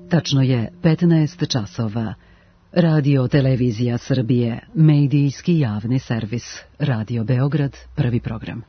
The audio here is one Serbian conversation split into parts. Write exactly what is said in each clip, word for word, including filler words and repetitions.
Tačno je petnaest časova. Radio Televizija Srbije, medijski javni servis. Radio Beograd, prvi program.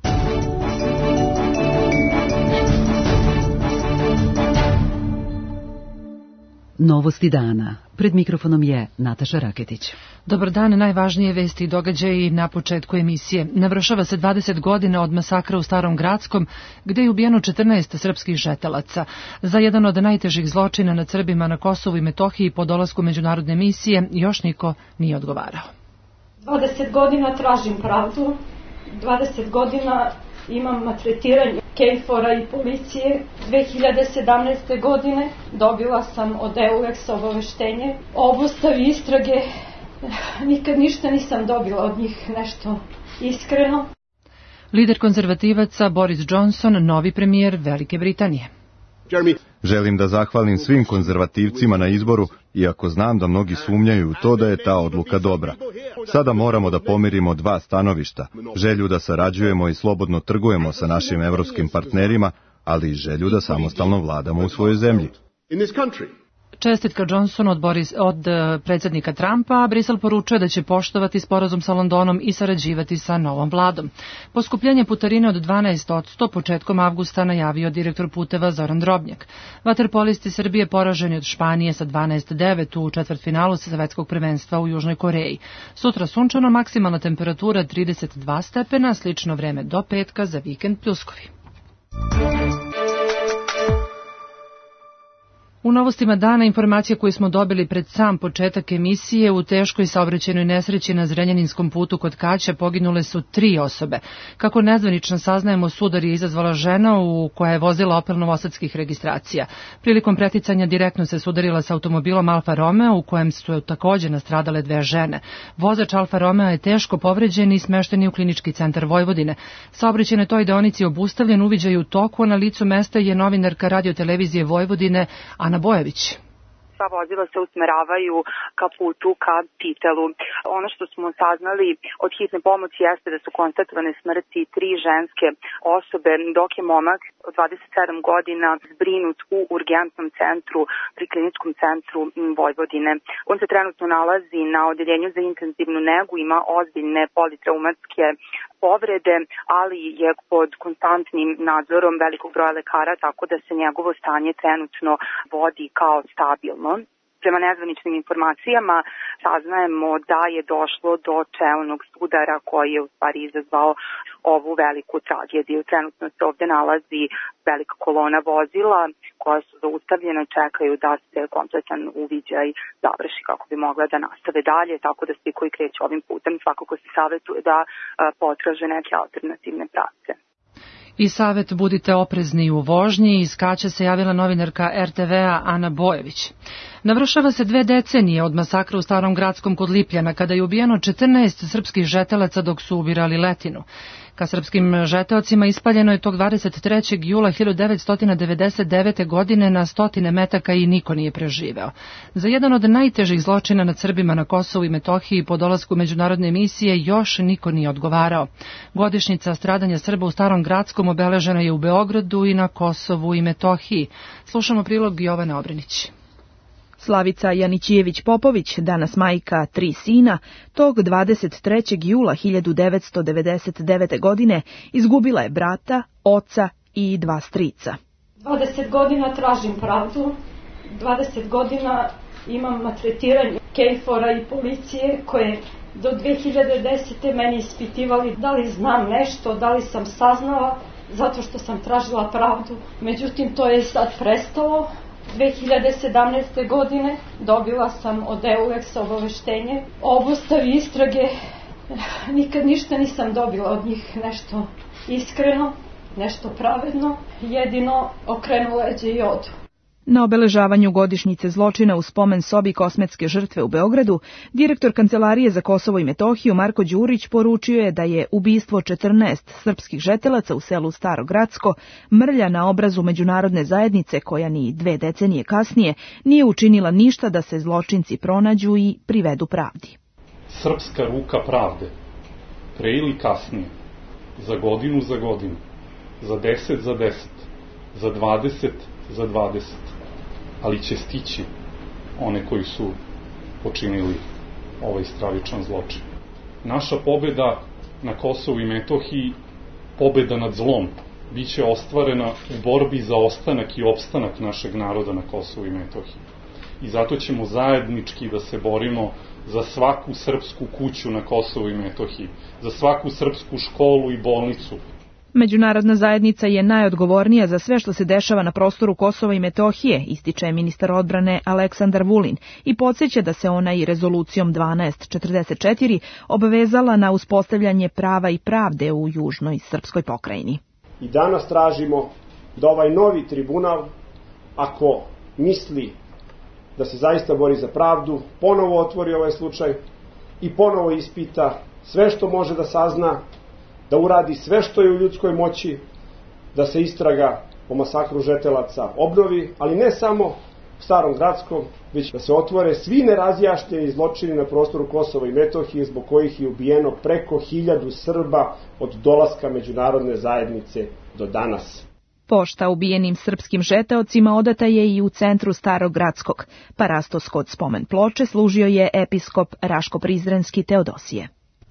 Novosti dana. Pred mikrofonom je Nataša Raketić. Dobar dan, najvažnije vesti i događaji na početku emisije. Navršava se dvadeset godina od masakra u Starom Gradskom, gde je ubijeno četrnaest srpskih žetelaca. Za jedan od najtežih zločina nad Srbima na Kosovu i Metohiji po dolasku međunarodne misije još niko nije odgovarao. dvadeset godina tražim pravdu, dvadeset godina imam maltretiranje Kejfora i policije. dve hiljade sedamnaeste. godine dobila sam od E U X obaveštenje o obustavi istrage. Nikad ništa nisam dobila od njih nešto iskreno. Lider konzervativaca Boris Johnson, novi premijer Velike Britanije. Želim da zahvalim svim konzervativcima na izboru, iako znam da mnogi sumnjaju u to da je ta odluka dobra. Sada moramo da pomirimo dva stanovišta, želju da sarađujemo i slobodno trgujemo sa našim evropskim partnerima, ali i želju da samostalno vladamo u svojoj zemlji. Čestitka Johnsonu od, Boris, od predsjednika Trumpa, a Brisel poručuje da će poštovati sporazum sa Londonom i sarađivati sa novom vladom. Poskupljenje putarine od dvanaest posto početkom avgusta najavio direktor puteva Zoran Drobnjak. Vaterpolisti Srbije poraženi od Španije sa dvanaest devet u četvrtfinalu svetskog prvenstva u Južnoj Koreji. Sutra sunčano, maksimalna temperatura trideset dva stepena, slično vreme do petka, za vikend pljuskovi. U novostima dana informacija koju smo dobili pred sam početak emisije: u teškoj saobraćajnoj nesreći na Zrenjaninskom putu kod Kaća poginule su tri osobe. Kako nezvanično saznajemo, sudar je izazvala žena u koja je vozila Opel novosadskih registracija. Prilikom preticanja direktno se sudarila sa automobilom Alfa Romeo u kojem su također nastradale dve žene. Vozač Alfa Romeo je teško povređen i smešten je u Klinički centar Vojvodine. Saobraćaj na toj deonici obustavljen, uviđaj u toku, a na licu mesta je novinarka Radio Televizije Vojvodine Ana Bojević. Sva vozila se usmeravaju ka putu, ka Titelu. Ono što smo saznali od hitne pomoći jeste da su konstatovane smrti tri ženske osobe, dok je momak od dvadeset sedam godina zbrinut u urgentnom centru pri Kliničkom centru Vojvodine. On se trenutno nalazi na odeljenju za intenzivnu negu, ima ozbiljne politraumatske povrede, ali je pod konstantnim nadzorom velikog broja lekara, tako da se njegovo stanje trenutno vodi kao stabilno. Prema nezvaničnim informacijama saznajemo da je došlo do čelnog sudara koji je u stvari izazvao ovu veliku tragediju. Trenutno se ovdje nalazi velika kolona vozila koja su zaustavljena i čekaju da se kompletan uviđaj završi kako bi mogla da nastave dalje, tako da svi koji kreću ovim putem svakako se savjetuje da potraže neke alternativne pravce. I savjet: budite oprezni u vožnji. Iz Kaća se javila novinarka R T V-a Ana Bojević. Navršava se dve decenije od masakra u Starom Gradskom kod Lipljana, kada je ubijeno četrnaest srpskih žetelaca dok su ubirali letinu. Ka srpskim žeteocima ispaljeno je tog dvadeset trećeg jula hiljadu devetsto devedeset devete. godine na stotine metaka i niko nije preživeo. Za jedan od najtežih zločina nad Srbima na Kosovu i Metohiji po dolasku međunarodne misije još niko nije odgovarao. Godišnjica stradanja Srba u Starom Gradskom obeležena je u Beogradu i na Kosovu i Metohiji. Slušamo prilog Jovane Obrenić. Slavica Janićijević-Popović, danas majka tri sina, tog dvadeset trećeg jula hiljadu devetsto devedeset devete. godine izgubila je brata, oca i dva strica. dvadeset godina tražim pravdu, dvadeset godina imam maltretiranje Kejfora i policije koje do dve hiljade desete. meni ispitivali da li znam nešto, da li sam saznala, zato što sam tražila pravdu. Međutim, to je sad prestalo. dve hiljade sedamnaeste. godine dobila sam od E U X obaveštenje o obustavi istrage. Nikad ništa nisam dobila od njih nešto iskreno, nešto pravedno, jedino okrenu leđe i odu. Na obeležavanju godišnjice zločina u spomen sobi Kosmetske žrtve u Beogradu, direktor Kancelarije za Kosovo i Metohiju Marko Đurić poručio je da je ubistvo četrnaest srpskih žetelaca u selu Staro Gradsko mrlja na obrazu međunarodne zajednice koja ni dve decenije kasnije nije učinila ništa da se zločinci pronađu i privedu pravdi. Srpska ruka pravde, pre ili kasnije, za godinu za godinu, za deset za deset, za dvadeset za dvadeset, ali će stići one koji su počinili ovaj stravičan zločin. Naša pobeda na Kosovu i Metohiji, pobeda nad zlom, biće ostvarena u borbi za ostanak i opstanak našeg naroda na Kosovu i Metohiji. I zato ćemo zajednički da se borimo za svaku srpsku kuću na Kosovu i Metohiji, za svaku srpsku školu i bolnicu. Međunarodna zajednica je najodgovornija za sve što se dešava na prostoru Kosova i Metohije, ističe ministar odbrane Aleksandar Vulin i podsjeća da se ona i rezolucijom dvanaest četrdeset četiri obavezala na uspostavljanje prava i pravde u južnoj srpskoj pokrajini. I danas tražimo da ovaj novi tribunal, ako misli da se zaista bori za pravdu, ponovo otvori ovaj slučaj i ponovo ispita sve što može da sazna, da uradi sve što je u ljudskoj moći, da se istraga o masakru žetelaca obnovi, ali ne samo u Starom Gradskom, već da se otvore svi nerazjašnjeni zločini na prostoru Kosova i Metohije, zbog kojih je ubijeno preko hiljadu Srba od dolaska međunarodne zajednice do danas. Pošta ubijenim srpskim žeteocima odata je i u centru Starog Gradskog. Parastos kod spomen ploče služio je episkop Raško-Prizrenski Teodosije.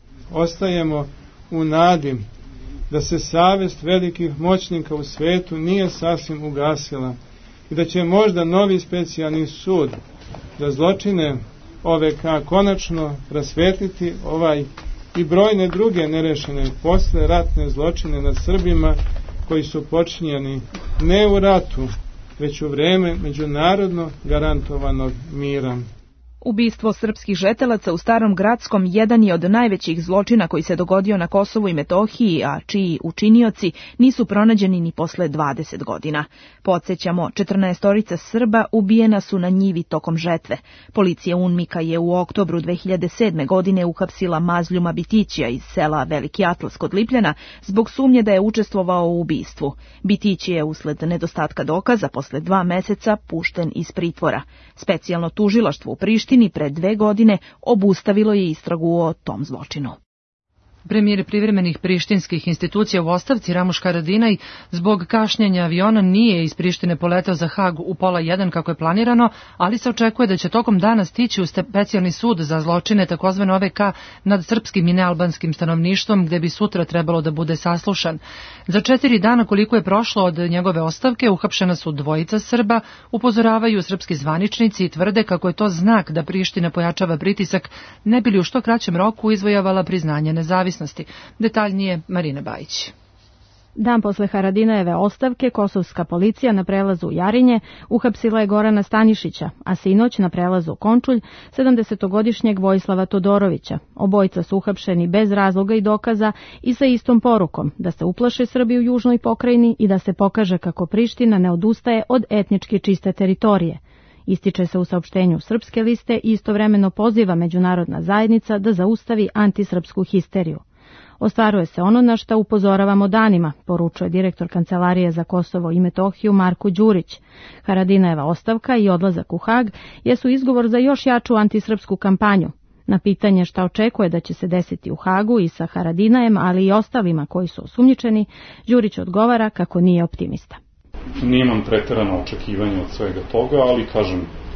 Ostajemo u nadi da se savest velikih moćnika u svetu nije sasvim ugasila i da će možda novi specijalni sud za zločine O V K konačno rasvetliti ovaj i brojne druge nerešene posle ratne zločine nad Srbima koji su počinjeni ne u ratu, već u vreme međunarodno garantovanog mira. Ubistvo srpskih žetelaca u Starom Gradskom jedan je od najvećih zločina koji se dogodio na Kosovu i Metohiji, a čiji učinioci nisu pronađeni ni posle dvadeset godina. Podsjećamo, četrnaestorica Srba ubijena su na njivi tokom žetve. Policija UNMIK-a je u oktobru dve hiljade sedme. godine uhapsila Mazljuma Bitićija iz sela Veliki Atlas kod Lipljana zbog sumnje da je učestvovao u ubistvu. Bitići je usled nedostatka dokaza posle dva meseca pušten iz pritvora. Specijalno tužilaštvo u Prištini pre dve godine obustavilo je istragu o tom zločinu. Premijer privremenih prištinskih institucija u ostavci Ramuš Haradinaj zbog kašnjenja aviona nije iz Prištine poletao za Hag u pola jedan kako je planirano, ali se očekuje da će tokom dana stići u specijalni sud za zločine takozvane O V K nad srpskim i nealbanskim stanovništvom, gde bi sutra trebalo da bude saslušan. Za četiri dana koliko je prošlo od njegove ostavke, uhapšena su dvojica Srba, upozoravaju srpski zvaničnici i tvrde kako je to znak da Priština pojačava pritisak, ne bi li u što kraćem roku izvojavala priznanje nezavisnosti. Detaljnije Marina Bajić. Dan posle Haradinajeve ostavke, kosovska policija na prelazu Jarinje uhapsila je Gorana Stanišića, a sinoć na prelazu Končulj sedamdesetogodišnjeg Vojislava Todorovića. Obojica su uhapšeni bez razloga i dokaza i sa istom porukom da se uplaše Srbi u južnoj pokrajini i da se pokaže kako Priština ne odustaje od etnički čiste teritorije. Ističe se u saopštenju Srpske liste i istovremeno poziva međunarodna zajednica da zaustavi antisrpsku histeriju. Ostvaruje se ono na što upozoravamo danima, poručuje direktor Kancelarije za Kosovo i Metohiju Marko Đurić. Haradinajeva ostavka i odlazak u Hag jesu izgovor za još jaču antisrpsku kampanju. Na pitanje šta očekuje da će se desiti u Hagu i sa Haradinajem, ali i ostalima koji su osumnjičeni, Đurić odgovara kako nije optimista. Nemam preterano očekivanje od svega toga, ali kažem,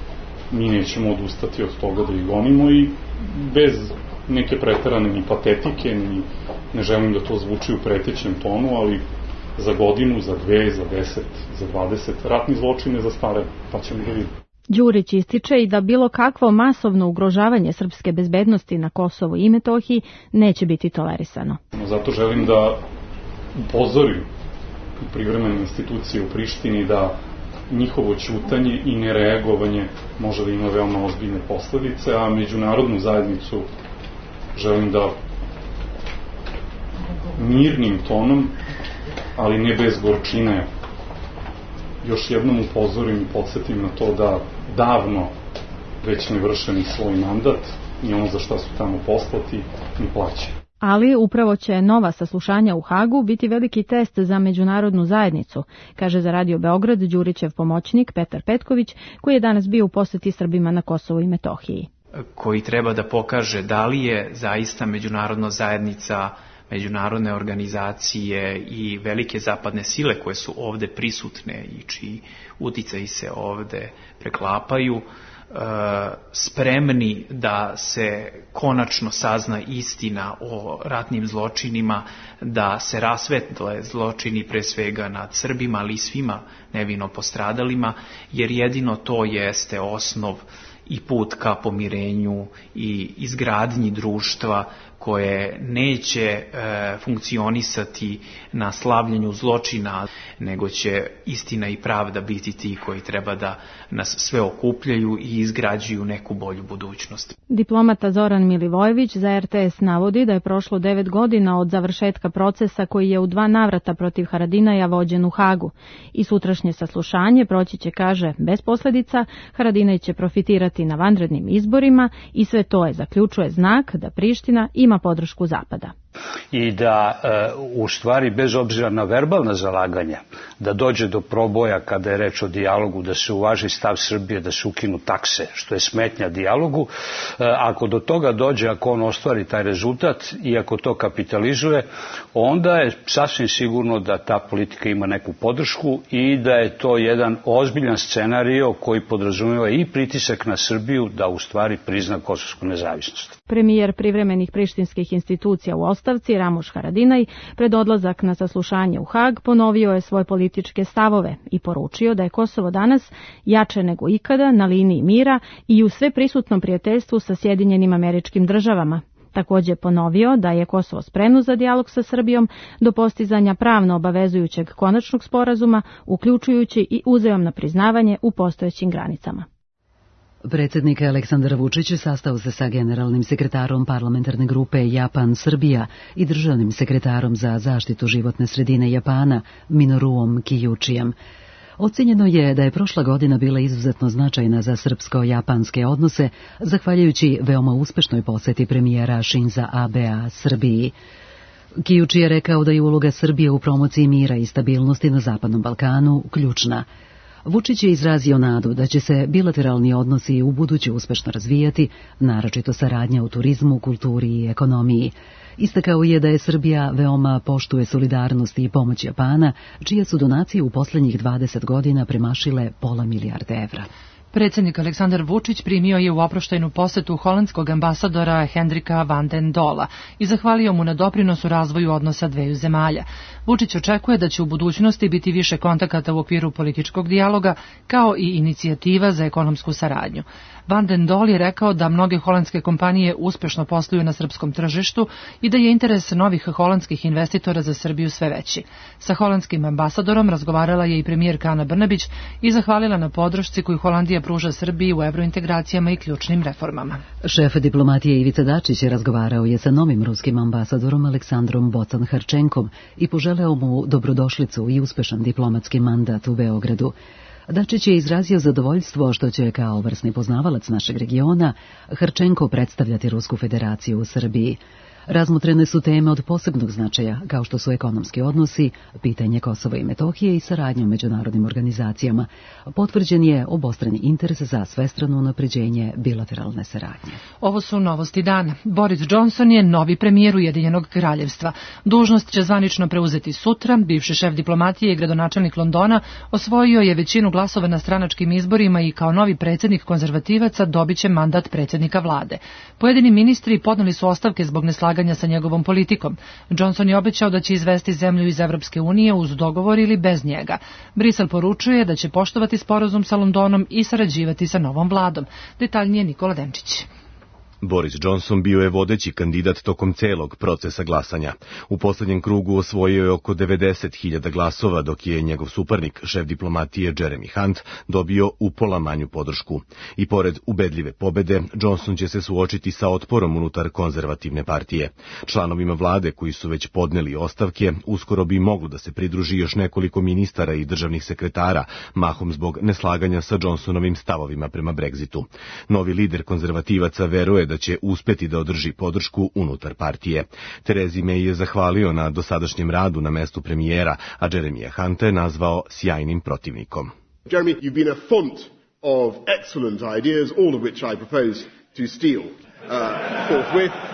mi nećemo odustati od toga da ih gonimo i bez neke preterane ni patetike, ni ne želim da to zvuči u pretećem tonu, ali za godinu, za dve, za deset, za dvadeset, ratni zločine za stare, pa ćemo da vidimo. Đurić ističe i da bilo kakvo masovno ugrožavanje srpske bezbednosti na Kosovu i Metohiji neće biti tolerisano. Zato želim da upozorim privremene institucije u Prištini da njihovo ćutanje i nereagovanje može da ima veoma ozbiljne posledice, a međunarodnu zajednicu želim da mirnim tonom, ali ne bez gorčine, još jednom upozorim i podsjetim na to da davno već ne vrše ni svoj mandat, ni ono za šta su tamo poslati, ni plaće. Ali upravo će nova saslušanja u Hagu biti veliki test za međunarodnu zajednicu, kaže za Radio Beograd Đurićev pomoćnik Petar Petković, koji je danas bio u poseti Srbima na Kosovu i Metohiji. Koji treba da pokaže da li je zaista međunarodna zajednica međunarodne organizacije i velike zapadne sile koje su ovde prisutne i čiji uticaji se ovde preklapaju, spremni da se konačno sazna istina o ratnim zločinima, da se rasvetle zločini pre svega nad Srbima, ali i svima nevino postradalima, jer jedino to jeste osnov i put ka pomirenju i izgradnji društva koje neće e, funkcionisati na slavljenju zločina, nego će istina i pravda biti ti koji treba da nas sve okupljaju i izgrađuju neku bolju budućnost. Diplomata Zoran Milivojević za R T S navodi da je prošlo devet godina od završetka procesa koji je u dva navrata protiv Haradinaja vođen u Hagu. I sutrašnje saslušanje proći će, kaže, bez posledica. Haradinaj će profitirati na vanrednim izborima i sve to je, zaključuje, znak da Priština ima podršku Zapada. I da e, u stvari bez obzira na verbalna zalaganja da dođe do proboja kada je reč o dijalogu, da se uvaži stav Srbije, da se ukinu takse, što je smetnja dijalogu, e, ako do toga dođe, ako on ostvari taj rezultat i ako to kapitalizuje, onda je sasvim sigurno da ta politika ima neku podršku i da je to jedan ozbiljan scenario koji podrazumeva i pritisak na Srbiju da u stvari prizna kosovsku nezavisnost. Premijer privremenih prištinskih institucija u ostavci Ramuš Haradinaj pred odlazak na saslušanje u Hag ponovio je svoje političke stavove i poručio da je Kosovo danas jače nego ikada na liniji mira i u sve prisutnom prijateljstvu sa Sjedinjenim Američkim Državama. Također ponovio da je Kosovo spremno za dijalog sa Srbijom do postizanja pravno obavezujućeg konačnog sporazuma, uključujući i uzajamno priznavanje u postojećim granicama. Predsjednik Aleksandar Vučić sastao se sa generalnim sekretarom parlamentarne grupe Japan-Srbija i državnim sekretarom za zaštitu životne sredine Japana Minoruom Kijučijem. Ocenjeno je da je prošla godina bila izuzetno značajna za srpsko-japanske odnose, zahvaljujući veoma uspešnoj poseti premijera Shinza Abea Srbiji. Kijuči je rekao da je uloga Srbije u promociji mira i stabilnosti na Zapadnom Balkanu ključna. Vučić je izrazio nadu da će se bilateralni odnosi u buduće uspešno razvijati, naročito saradnja u turizmu, kulturi i ekonomiji. Istakao je da je Srbija veoma poštuje solidarnost i pomoć Japana, čije su donacije u posljednjih dvadeset godina premašile pola milijarde evra. Predsjednik Aleksandar Vučić primio je u oproštajnu posetu holandskog ambasadora Hendrika van den Dola i zahvalio mu na doprinosu razvoju odnosa dveju zemalja. Vučić očekuje da će u budućnosti biti više kontakata u okviru političkog dijaloga, kao i inicijativa za ekonomsku saradnju. Van den Dol je rekao da mnoge holandske kompanije uspešno posluju na srpskom tržištu i da je interes novih holandskih investitora za Srbiju sve veći. Sa holandskim ambasadorom razgovarala je i premijerka Ana Brnabić i zahvalila na podršci koju Holandija pruža Srbiji u evrointegracijama i ključnim reformama. Šef diplomatije Ivica Dačić je razgovarao je sa novim ruskim ambasadorom Aleksandrom Bocan-Harčenkom i poželeo mu dobrodošlicu i uspešan diplomatski mandat u Beogradu. Dačić je izrazio zadovoljstvo što će kao vrsni poznavalac našeg regiona Harčenko predstavljati Rusku federaciju u Srbiji. Razmotrene su teme od posebnog značaja, kao što su ekonomski odnosi, pitanje Kosova i Metohije i saradnja u međunarodnim organizacijama. Potvrđen je obostrani interes za svestrano unapređenje bilateralne saradnje. Ovo su novosti dana. Boris Johnson je novi premijer Ujedinjenog kraljevstva. Dužnost će zvanično preuzeti sutra. Bivši šef diplomatije i gradonačelnik Londona osvojio je većinu glasova na stranačkim izborima i kao novi predsjednik konzervativaca dobit će mandat predsjednika vlade. Pojedini ministri podneli su ostavke zbog neslaganja sa njegovom politikom. Johnson je obećao da će izvesti zemlju iz Evropske unije uz dogovor ili bez njega. Brisel poručuje da će poštovati sporazum sa Londonom i sarađivati sa novom vladom. Detaljnije Nikola Denčić. Boris Johnson bio je vodeći kandidat tokom celog procesa glasanja. U posljednjem krugu osvojio je oko devedeset hiljada glasova, dok je njegov suparnik, šef diplomatije Jeremy Hunt, dobio upola manju podršku. I pored ubedljive pobede, Johnson će se suočiti sa otporom unutar konzervativne partije. Članovima vlade koji su već podneli ostavke, uskoro bi moglo da se pridruži još nekoliko ministara i državnih sekretara, mahom zbog neslaganja sa Johnsonovim stavovima prema Brexitu. Novi lider konzervativaca veruje da će uspeti da održi podršku unutar partije. Theresa May je zahvalio na dosadašnjem radu na mestu premijera, a Jeremija Hunta je nazvao sjajnim protivnikom. Jeremy, you've been a font of excellent ideas, all of which I propose to steal uh, forthwith.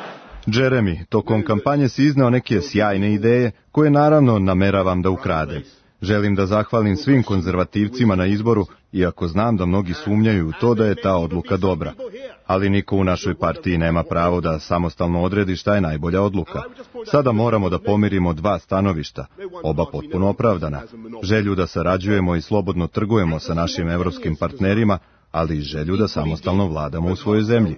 Jeremy, tokom kampanje si izneo neke sjajne ideje koje naravno nameravam da ukradem. Želim da zahvalim svim konzervativcima na izboru, iako znam da mnogi sumnjaju u to da je ta odluka dobra. Ali niko u našoj partiji nema pravo da samostalno odredi šta je najbolja odluka. Sada moramo da pomirimo dva stanovišta, oba potpuno opravdana. Želju da sarađujemo i slobodno trgujemo sa našim evropskim partnerima, ali i želju da samostalno vladamo u svojoj zemlji.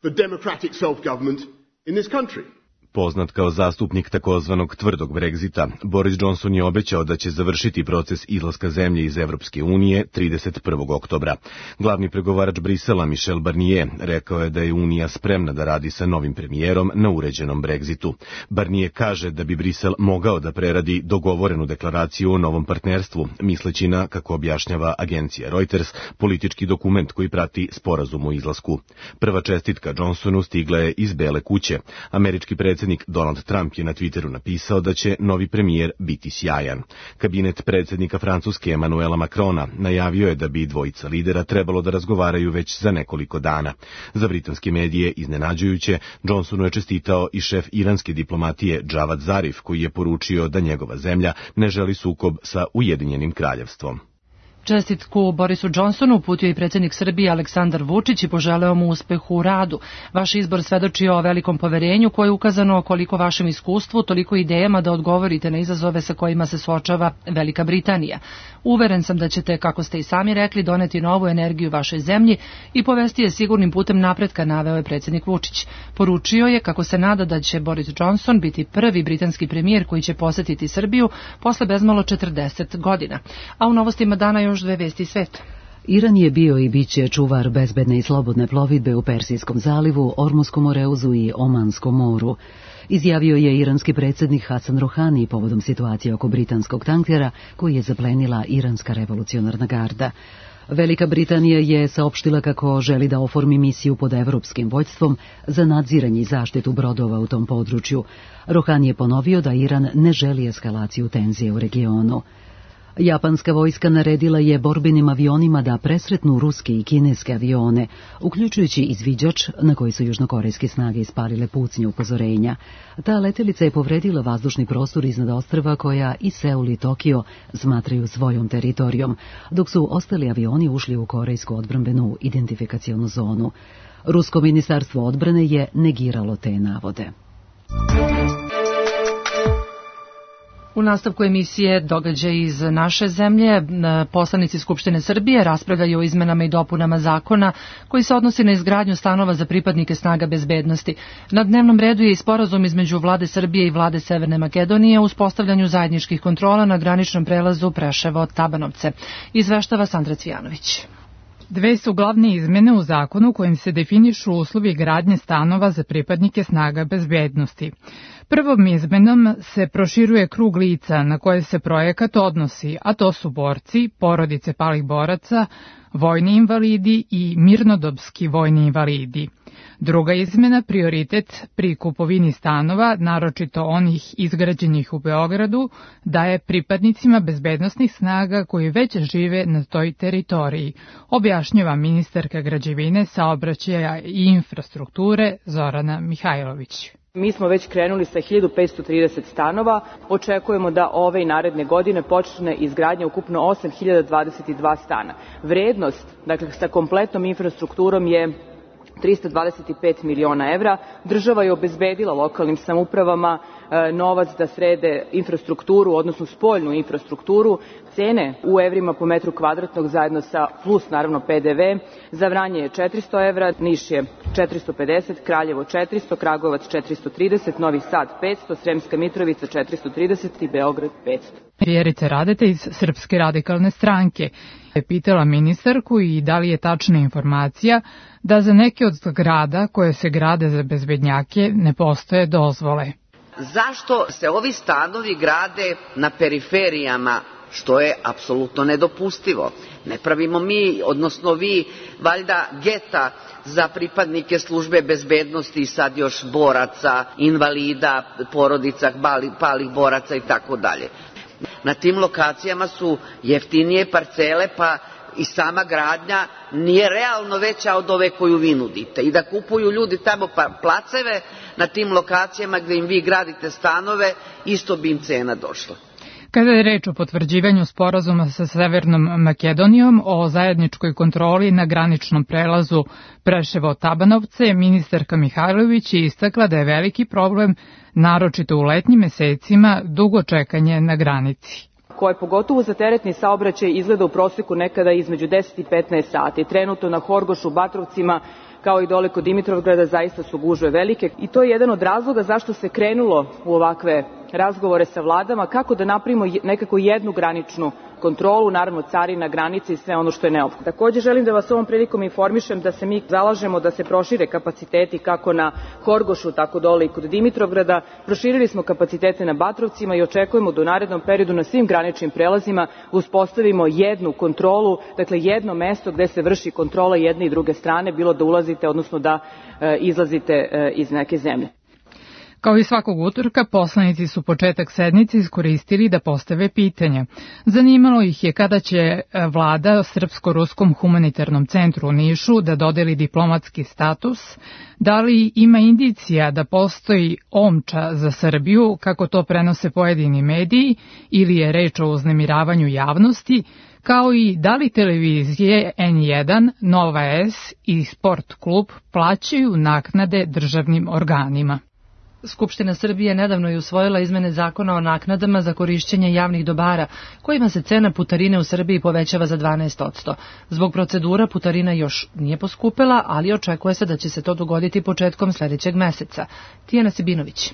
Poznat kao zastupnik takozvanog tvrdog Brexita, Boris Johnson je obećao da će završiti proces izlaska zemlje iz Evropske unije trideset prvog oktobra. Glavni pregovarač Brisela Michel Barnier rekao je da je Unija spremna da radi sa novim premijerom na uređenom Brexitu. Barnier kaže da bi Brisel mogao da preradi dogovorenu deklaraciju o novom partnerstvu, misleći na, kako objašnjava agencija Reuters, politički dokument koji prati sporazum o izlasku. Prva čestitka Johnsonu stigla je iz Bele kuće. Američki predsjednik Donald Trump je na Twitteru napisao da će novi premijer biti sjajan. Kabinet predsjednika Francuske Emmanuela Macrona najavio je da bi dvojica lidera trebalo da razgovaraju već za nekoliko dana. Za britanske medije iznenađujuće, Johnsonu je čestitao i šef iranske diplomatije Javad Zarif, koji je poručio da njegova zemlja ne želi sukob sa Ujedinjenim kraljevstvom. Čestitku Borisu Johnsonu uputio i predsjednik Srbije Aleksandar Vučić i poželeo mu uspehu u radu. Vaš izbor svedoči o velikom poverenju koje je ukazano koliko vašem iskustvu, toliko idejama da odgovorite na izazove sa kojima se suočava Velika Britanija. Uveren sam da ćete, kako ste i sami rekli, doneti novu energiju vašoj zemlji i povesti je sigurnim putem napretka, naveo je predsjednik Vučić. Poručio je kako se nada da će Boris Johnson biti prvi britanski premijer koji će posetiti Srbiju posle bezmalo četrdeset godina. A u novostima dana još dve vesti sveta. Iran je bio i bit će čuvar bezbedne i slobodne plovidbe u Persijskom zalivu, Ormuskom oreuzu i Omanskom moru. Izjavio je iranski predsjednik Hasan Rohani povodom situacije oko britanskog tankera koji je zaplenila iranska revolucionarna garda. Velika Britanija je saopštila kako želi da oformi misiju pod evropskim vođstvom za nadziranje i zaštitu brodova u tom području. Rohani je ponovio da Iran ne želi eskalaciju tenzije u regionu. Japanska vojska naredila je borbenim avionima da presretnu ruske i kineske avione, uključujući izviđač na koji su južnokorejske snage ispalile pucnje upozorenja. Ta letelica je povredila vazdušni prostor iznad ostrva koja i Seul i Tokio smatraju svojom teritorijom, dok su ostali avioni ušli u korejsku odbrambenu identifikacionu zonu. Rusko ministarstvo odbrane je negiralo te navode. U nastavku emisije Događaj iz naše zemlje, poslanici Skupštine Srbije raspravljaju o izmenama i dopunama zakona koji se odnosi na izgradnju stanova za pripadnike snaga bezbednosti. Na dnevnom redu je i sporazum između Vlade Srbije i Vlade Severne Makedonije o uspostavljanju zajedničkih kontrola na graničnom prelazu Preševo-Tabanovce. Izveštava Sandra Cvijanović. Dve su glavne izmene u zakonu kojim se definišu uslovi gradnje stanova za pripadnike snaga bezbednosti. Prvom izmenom se proširuje krug lica na koje se projekat odnosi, a to su borci, porodice palih boraca, vojni invalidi i mirnodopski vojni invalidi. Druga izmena, prioritet pri kupovini stanova, naročito onih izgrađenih u Beogradu, daje pripadnicima bezbednosnih snaga koji već žive na toj teritoriji, objašnjava ministarka građevine, saobraćaja i infrastrukture Zorana Mihajlović. Mi smo već krenuli sa hiljadu petsto trideset stanova, očekujemo da ove i naredne godine počne izgradnja ukupno osam hiljada dvadeset dva stana. Vrednost, dakle sa kompletnom infrastrukturom je trista dvadeset pet miliona evra. Država je obezbedila lokalnim samoupravama e, novac da srede infrastrukturu, odnosno spoljnu infrastrukturu. Cene u evrima po metru kvadratnog zajedno sa plus naravno P D V. Za Vranje je četiristo evra, Niš je četiristo pedeset, Kraljevo četiristo, Kragujevac četiristo trideset, Novi Sad petsto, Sremska Mitrovica četiristo trideset i Beograd petsto. Vjerica Radeta iz Srpske radikalne stranke je pitala ministarku i da li je tačna informacija da za neke od zgrada koje se grade za bezbednjake ne postoje dozvole. Zašto se ovi stanovi grade na periferijama, što je apsolutno nedopustivo? Ne pravimo mi, odnosno vi, valjda geta za pripadnike službe bezbednosti i sad još boraca, invalida, porodica, palih boraca i tako dalje. Na tim lokacijama su jeftinije parcele, pa i sama gradnja nije realno veća od ove koju vi nudite. I da kupuju ljudi tamo placeve na tim lokacijama gde im vi gradite stanove, isto bi im cena došla. Kada je reč o potvrđivanju sporazuma sa Severnom Makedonijom o zajedničkoj kontroli na graničnom prelazu Preševo-Tabanovce, ministarka Mihajlović je istakla da je veliki problem, naročito u letnjim mesecima, dugo čekanje na granici, koje pogotovo za teretni saobraćaj izgleda u proseku nekada između deset i petnaest sati. Trenutno na Horgošu, Batrovcima, kao i dole kod Dimitrovgrada, zaista su gužve velike i to je jedan od razloga zašto se krenulo u ovakve razgovore sa vladama, kako da napravimo nekako jednu graničnu kontrolu, naravno carina, granice i sve ono što je neophodno. Takođe želim da vas ovom prilikom informišem da se mi zalažemo da se prošire kapaciteti kako na Horgošu, tako dole i kod Dimitrovgrada. Proširili smo kapacitete na Batrovcima i očekujemo da u narednom periodu na svim graničnim prelazima uspostavimo jednu kontrolu, dakle jedno mesto gde se vrši kontrola jedne i druge strane, bilo da ulazite, odnosno da e, izlazite e, iz neke zemlje. Kao i svakog utorka, poslanici su početak sednice iskoristili da postave pitanja. Zanimalo ih je kada će vlada Srpsko-ruskom humanitarnom centru u Nišu da dodeli diplomatski status, da li ima indicija da postoji omča za Srbiju, kako to prenose pojedini mediji, ili je reč o uznemiravanju javnosti, kao i da li televizije N jedan, Nova S i Sport klub plaćaju naknade državnim organima. Skupština Srbije nedavno je usvojila izmene zakona o naknadama za korišćenje javnih dobara, kojima se cena putarine u Srbiji povećava za dvanaest posto. Zbog procedura putarina još nije poskupela, ali očekuje se da će se to dogoditi početkom sledećeg meseca. Tijana Sibinović.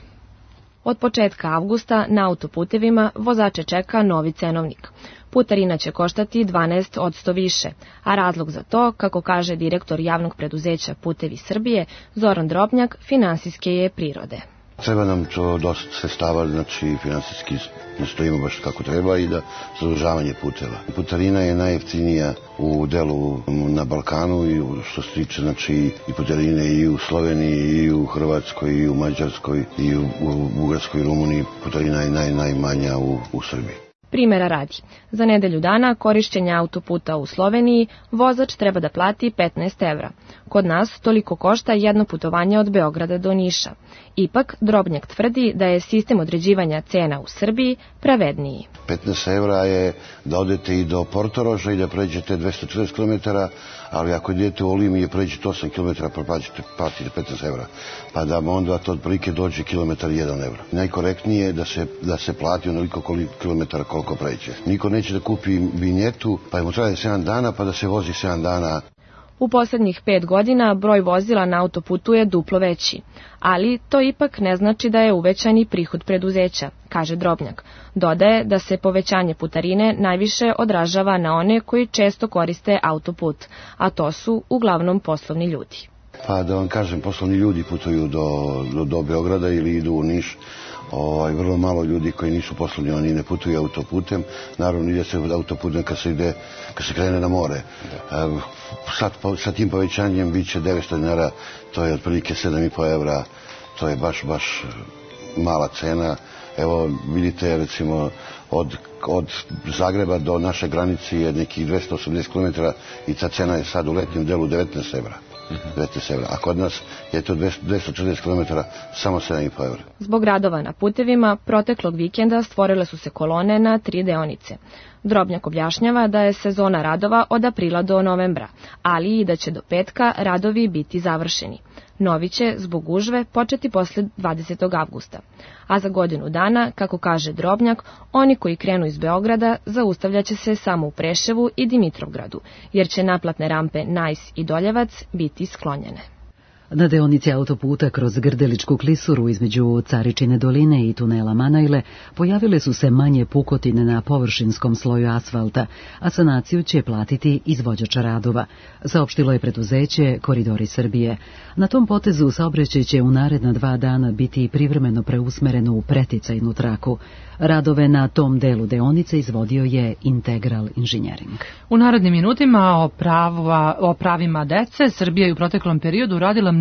Od početka avgusta na autoputevima vozače čeka novi cenovnik. Putarina će koštati dvanaest posto više, a razlog za to, kako kaže direktor javnog preduzeća Putevi Srbije, Zoran Drobnjak, finansijske je prirode. Treba nam to dosta sredstava, znači finansijski ne stojimo baš kako treba i da za održavanje puteva. Putarina je najjeftinija u delu na Balkanu i što se tiče znači i putarine i u Sloveniji i u Hrvatskoj i u Mađarskoj i u, u Bugarskoj i Rumuniji. Putarina je naj, najmanja u, u Srbiji. Primera radi, za nedelju dana korišćenja autoputa u Sloveniji vozač treba da plati petnaest evra. Kod nas toliko košta jedno putovanje od Beograda do Niša. Ipak, Drobnjak tvrdi da je sistem određivanja cena u Srbiji pravedniji. petnaest evra je da odete i do Portoroža i da pređete dvesta četrdeset kilometara, ali ako idete u Olim i pređete osam kilometara, platite, platite petnaest evra. Pa da onda to otprilike dođe kilometar jedan evra. Najkorektnije je da se, da se plati onoliko kilometara koliko pređe. Niko neće da kupi vinjetu, pa mu traje sedam dana, pa da se vozi sedam dana. U poslednjih pet godina broj vozila na autoputu je duplo veći, ali to ipak ne znači da je uvećan i prihod preduzeća, kaže Drobnjak. Dodaje da se povećanje putarine najviše odražava na one koji često koriste autoput, a to su uglavnom poslovni ljudi. Pa da vam kažem, poslovni ljudi putuju do, do, do Beograda ili idu u Niš. Ovaj, vrlo malo ljudi koji nisu poslovni, oni ne putuju autoputem. Naravno, ide se autoputem kad se, ide, kad se krene na more. E, sad, sa tim povećanjem bit će devetsto dinara, to je otprilike sedam i po evra, to je baš, baš mala cena. Evo, vidite, recimo, od, od Zagreba do naše granice je nekih dvesta osamdeset kilometara i ta cena je sad u letnjem delu devetnaest evra. devetnaest evra, a kod nas je to dvesta četrdeset kilometara, samo sedam i po evra. Zbog radova na putevima, proteklog vikenda stvorile su se kolone na tri deonice. Drobnjak objašnjava da je sezona radova od aprila do novembra, ali i da će do petka radovi biti završeni. Novi će, zbog gužve, početi posle dvadesetog avgusta. A za godinu dana, kako kaže Drobnjak, oni koji krenu iz Beograda zaustavljaće se samo u Preševu i Dimitrovgradu, jer će naplatne rampe Najs i Doljevac biti sklonjene. Na deonici autoputa kroz Grdeličku klisuru između Caričine doline i tunela Manajle pojavile su se manje pukotine na površinskom sloju asfalta, a sanaciju će platiti izvođač radova, saopštilo je preduzeće Koridori Srbije. Na tom potezu saobraćaj će u naredna dva dana biti privremeno preusmereno u preticajnu traku. Radove na tom delu deonice izvodio je Integral Inženjering. U narednim minutima o, prava, o pravima dece Srbija je u proteklom periodu radila mnogo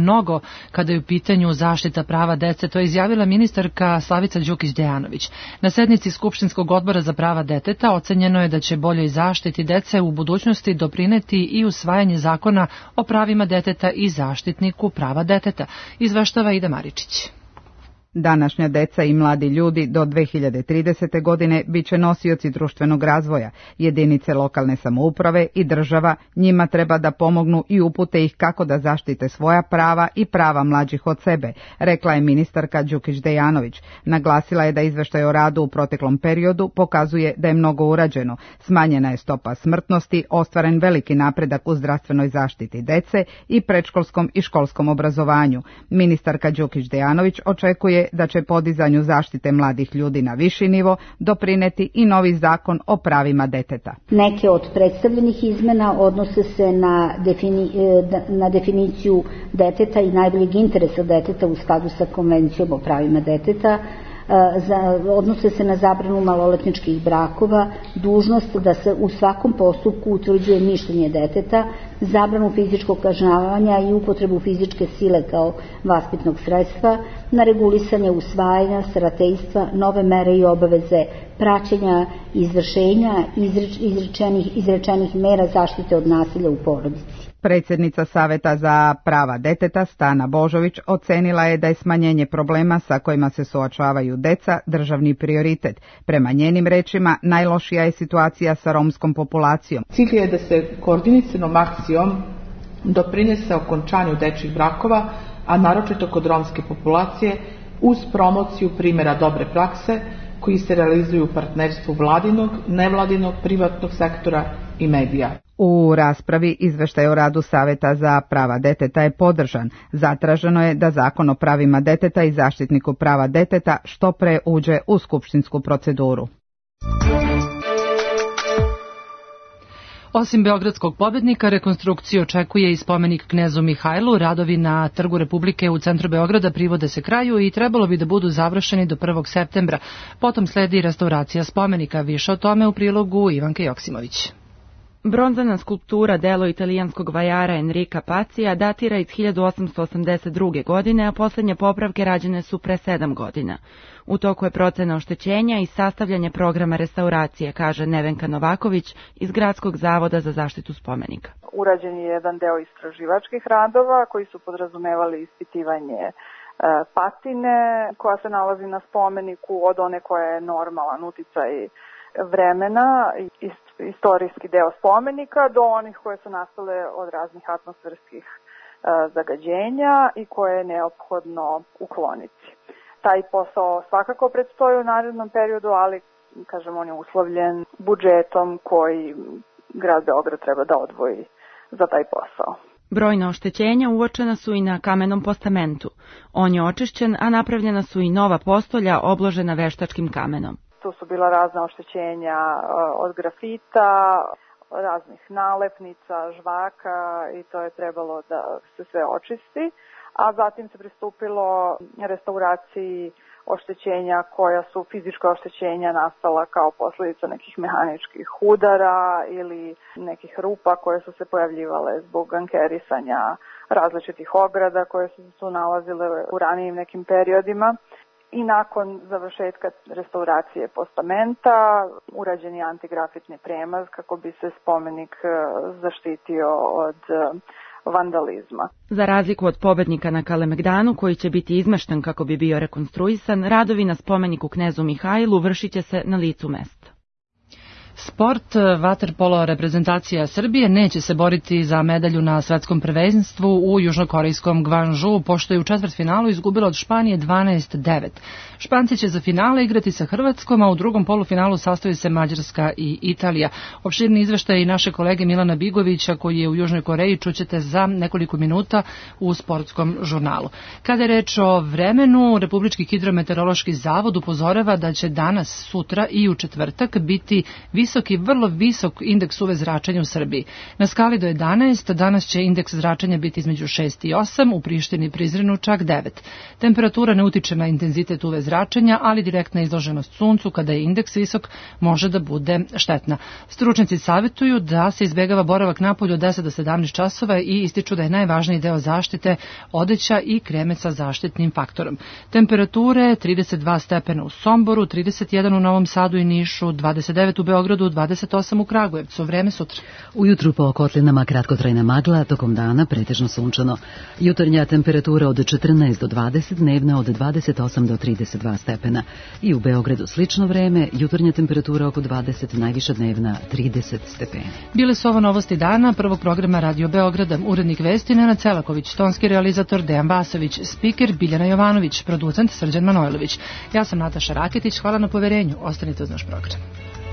mnogo kada je u pitanju zaštita prava dece. To je izjavila ministarka Slavica Đukić Dejanović. Na sednici Skupštinskog odbora za prava deteta ocenjeno je da će boljoj zaštiti dece u budućnosti doprineti i usvajanje zakona o pravima deteta i zaštitniku prava deteta, izveštava Ida Maričić. Današnja deca i mladi ljudi do dve hiljade tridesete. godine biće nosioci društvenog razvoja. Jedinice lokalne samouprave i država njima treba da pomognu i upute ih kako da zaštite svoja prava i prava mlađih od sebe, rekla je ministarka Đukić Dejanović. Naglasila je da izveštaj o radu u proteklom periodu pokazuje da je mnogo urađeno. Smanjena je stopa smrtnosti, ostvaren veliki napredak u zdravstvenoj zaštiti dece i predškolskom i školskom obrazovanju. Ministarka Đukić Dejanović očekuje da će podizanju zaštite mladih ljudi na viši nivo doprineti i novi zakon o pravima deteta. Neke od predstavljenih izmena odnose se na, defini, na definiciju deteta i najboljeg interesa deteta u skladu sa Konvencijom o pravima deteta, za, odnose se na zabranu maloletničkih brakova, dužnost da se u svakom postupku utvrđuje mišljenje deteta, zabranu fizičkog kažnjavanja i upotrebu fizičke sile kao vaspitnog sredstva, na regulisanje usvajanja, starateljstva, nove mere i obaveze praćenja izvršenja izreč, izrečenih, izrečenih mera zaštite od nasilja u porodici. Predsjednica Saveta za prava deteta Stana Božović ocenila je da je smanjenje problema sa kojima se suočavaju deca državni prioritet. Prema njenim rečima, najlošija je situacija sa romskom populacijom. Cilj je da se koordiniranom akcijom doprinese okončanju dečjih brakova, a naročito kod romske populacije, uz promociju primjera dobre prakse koji se realizuju u partnerstvu vladinog, nevladinog, privatnog sektora i medija. U raspravi izveštaj o radu Saveta za prava deteta je podržan. Zatraženo je da zakon o pravima deteta i zaštitniku prava deteta što pre uđe u skupštinsku proceduru. Osim beogradskog pobednika, rekonstrukciju očekuje i spomenik knezu Mihajlu. Radovi na Trgu Republike u centru Beograda privode se kraju i trebalo bi da budu završeni do prvog septembra. Potom sledi restauracija spomenika. Više o tome u prilogu Ivanke Joksimović. Bronzana skulptura delo italijanskog vajara Enrika Pacija datira iz hiljadu osamsto osamdeset druge. godine, a posljednje popravke rađene su pre sedam godina. U toku je procena oštećenja i sastavljanje programa restauracije, kaže Nevenka Novaković iz Gradskog zavoda za zaštitu spomenika. Urađen je jedan deo istraživačkih radova koji su podrazumevali ispitivanje e, patine koja se nalazi na spomeniku od one koja je normalan uticaj vremena, istorijski deo spomenika, do onih koje su nastale od raznih atmosferskih e, zagađenja i koje je neophodno ukloniti. Taj posao svakako predstoji u narednom periodu, ali, kažem, on je uslovljen budžetom koji grad Beograd treba da odvoji za taj posao. Brojna oštećenja uočena su i na kamenom postamentu. On je očišćen, a napravljena su i nova postolja obložena veštačkim kamenom. Tu su bila razna oštećenja od grafita, raznih nalepnica, žvaka i to je trebalo da se sve očisti. A zatim se pristupilo restauraciji oštećenja koja su fizička oštećenja nastala kao posljedica nekih mehaničkih udara ili nekih rupa koje su se pojavljivale zbog ankerisanja različitih ograda koje su se nalazile u ranijim nekim periodima. I nakon završetka restauracije postamenta urađen je antigrafitni premaz kako bi se spomenik zaštitio od vandalizma. Za razliku od pobednika na Kalemegdanu, koji će biti izmešten kako bi bio rekonstruisan, radovi na spomeniku knezu Mihajlu vršit će se na licu mesta. Sport, vaterpolo reprezentacija Srbije neće se boriti za medalju na svetskom prvenstvu u južnokorejskom Gvanžu, pošto je u četvrtfinalu izgubila od Španije dvanaest devet. Španci će za finale igrati sa Hrvatskom, a u drugom polufinalu sastoji se Mađarska i Italija. Opširni izveštaj i naše kolege Milana Bigovića, koji je u Južnoj Koreji, čućete za nekoliko minuta u sportskom žurnalu. Kada je reč o vremenu, Republički hidrometeorološki zavod upozorava da će danas, sutra i u četvrtak biti više visoki, vrlo visok indeks U V zračenja u Srbiji. Na skali do jedanaest danas će indeks zračenja biti između šest i osam, u Prištini i Prizrenu čak devet. Temperatura ne utiče na intenzitet U V zračenja, ali direktna izloženost suncu kada je indeks visok može da bude štetna. Stručnjaci savjetuju da se izbegava boravak napolju od deset do sedamnaest časova i ističu da je najvažniji deo zaštite odeća i kreme sa zaštitnim faktorom. Temperature trideset dva stepena u Somboru, trideset jedan u Novom Sadu i Nišu, dvadeset devet u Beogradu, dvadeset osam u Kragujevcu. Vreme sutra. Ujutru po kotlinama kratkotrajna magla, tokom dana pretežno sunčano. Jutarnja temperatura od četrnaest do dvadeset, dnevna od dvadeset osam do trideset dva stepena. I u Beogradu slično vreme, jutarnja temperatura oko dvadeset, najviša dnevna trideset stepeni. Bile su ovo novosti dana prvog programa Radio Beograda. Urednik vesti Nenad Celaković, tonski realizator Dejan Vasović, spiker Biljana Jovanović, producent Srđan Manojlović. Ja sam Nataša Raketić, hvala na poverenju. Ostanite uz naš program.